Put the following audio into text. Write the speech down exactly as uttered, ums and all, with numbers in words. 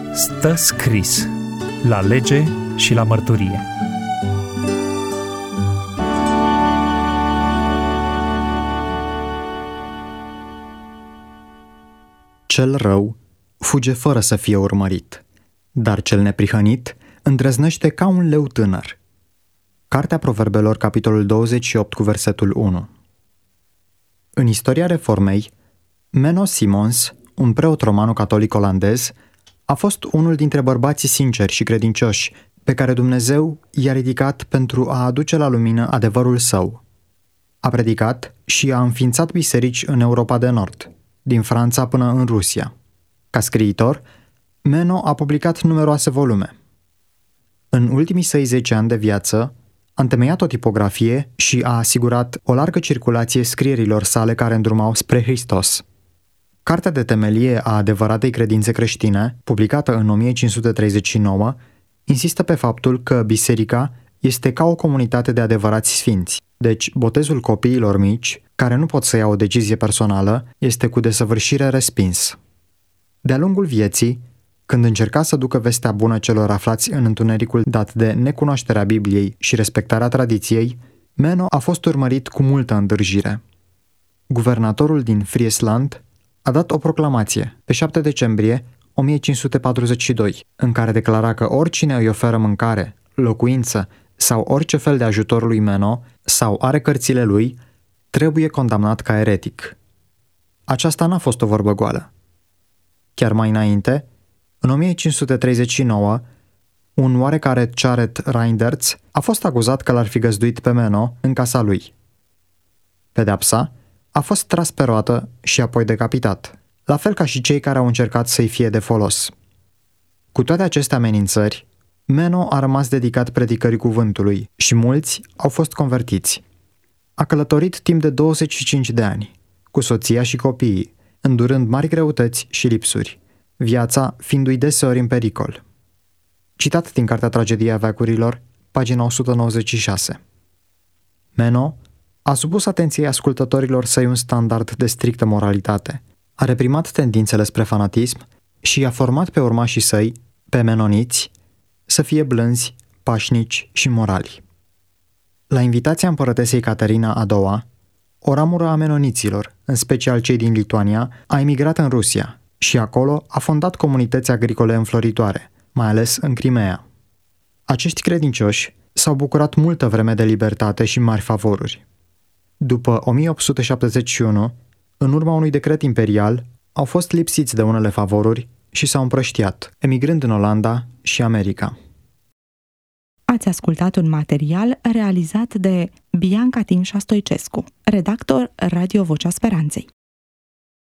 Stă scris la lege și la mărturie. Cel rău fuge fără să fie urmărit, dar cel neprihănit îndrăznește ca un leu tânăr. Cartea Proverbelor, capitolul douăzeci și opt, cu versetul unu. În istoria Reformei, Menno Simons, un preot romano-catolic olandez, a fost unul dintre bărbații sinceri și credincioși pe care Dumnezeu i-a ridicat pentru a aduce la lumină adevărul său. A predicat și a înființat biserici în Europa de Nord, din Franța până în Rusia. Ca scriitor, Menno a publicat numeroase volume. În ultimii săi zece ani de viață, a întemeiat o tipografie și a asigurat o largă circulație scrierilor sale care îndrumau spre Hristos. Cartea de temelie a adevăratei credințe creștine, publicată în o mie cinci sute treizeci și nouă, insistă pe faptul că biserica este ca o comunitate de adevărați sfinți, deci botezul copiilor mici, care nu pot să ia o decizie personală, este cu desăvârșire respins. De-a lungul vieții, când încerca să ducă vestea bună celor aflați în întunericul dat de necunoașterea Bibliei și respectarea tradiției, Menno a fost urmărit cu multă îndârjire. Guvernatorul din Friesland a dat o proclamație pe șapte decembrie o mie cinci sute patruzeci și doi, în care declara că oricine îi oferă mâncare, locuință sau orice fel de ajutor lui Menno sau are cărțile lui, trebuie condamnat ca eretic. Aceasta n-a fost o vorbă goală. Chiar mai înainte, în o mie cinci sute treizeci și nouă, un oarecare Charet Reinderts a fost acuzat că l-ar fi găzduit pe Menno în casa lui. Pedeapsa a fost tras pe roată și apoi decapitat, la fel ca și cei care au încercat să-i fie de folos. Cu toate aceste amenințări, Menno a rămas dedicat predicării cuvântului și mulți au fost convertiți. A călătorit timp de douăzeci și cinci de ani, cu soția și copiii, îndurând mari greutăți și lipsuri, viața fiindu-i deseori în pericol. Citat din Cartea Tragedia veacurilor, pagina o sută nouăzeci și șase. Menno a supus atenției ascultătorilor săi un standard de strictă moralitate, a reprimat tendințele spre fanatism și i-a format pe urmașii săi, pe menoniți, să fie blânzi, pașnici și morali. La invitația împărătesei Caterina a doua, o ramură a menoniților, în special cei din Lituania, a emigrat în Rusia și acolo a fondat comunități agricole înfloritoare, mai ales în Crimea. Acești credincioși s-au bucurat multă vreme de libertate și mari favoruri. După o mie opt sute șaptezeci și unu, în urma unui decret imperial, au fost lipsiți de unele favoruri și s-au împrăștiat, emigrând în Olanda și America. Ați ascultat un material realizat de Bianca Timșa Stoicescu, redactor Radio Vocea Speranței.